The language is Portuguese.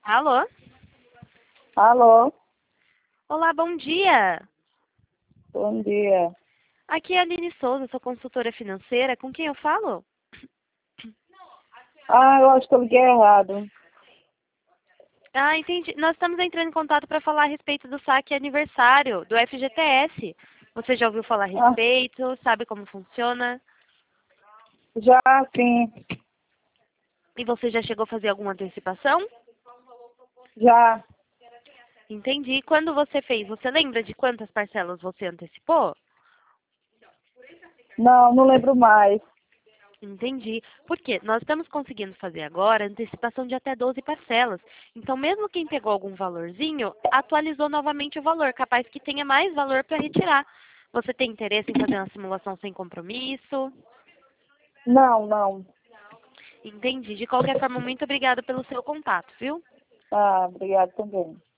Alô? Alô, Olá, bom dia. bom dia. Aqui é a Aline Souza, sou consultora financeira. Com quem eu falo? Eu acho que eu liguei errado. Ah, entendi. Nós estamos entrando em contato para falar a respeito do saque aniversário do FGTS. Você já ouviu falar a Ah, respeito? Sabe como funciona? já sim, E você já chegou a fazer alguma antecipação? já. Entendi. Quando você fez, você lembra de quantas parcelas você antecipou? Não, não lembro mais. Entendi. Porque nós estamos conseguindo fazer agora antecipação de até 12 parcelas. Então, mesmo quem pegou algum valorzinho, atualizou novamente o valor, capaz que tenha mais valor para retirar. Você tem interesse em fazer uma simulação sem compromisso? Não, não. Entendi. De qualquer forma, muito obrigada pelo seu contato, viu? Ah, obrigado também.